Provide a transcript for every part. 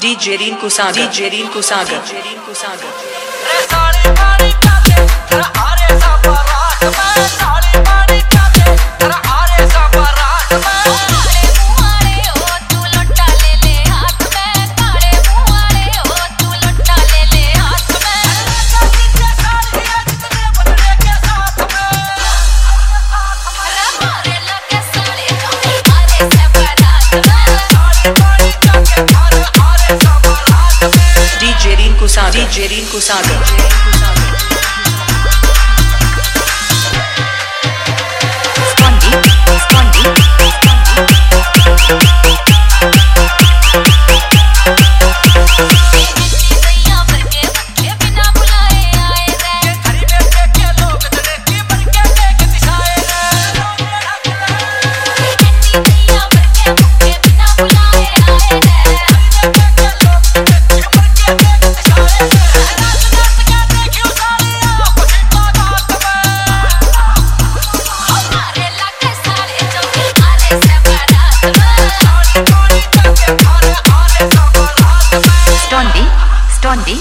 DJ Rinku Sagar, DJ Rinku Sagar, DJ Rinku Sagar. DJ Rinku Sagar, DJ Rinku Sagar. Stondi.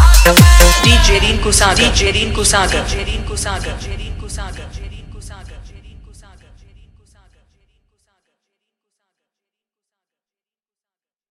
DJ Rinku Sagar, DJ Rinku Sagar, DJ Rinku Sagar, DJ Rinku Sagar, DJ Rinku Sagar.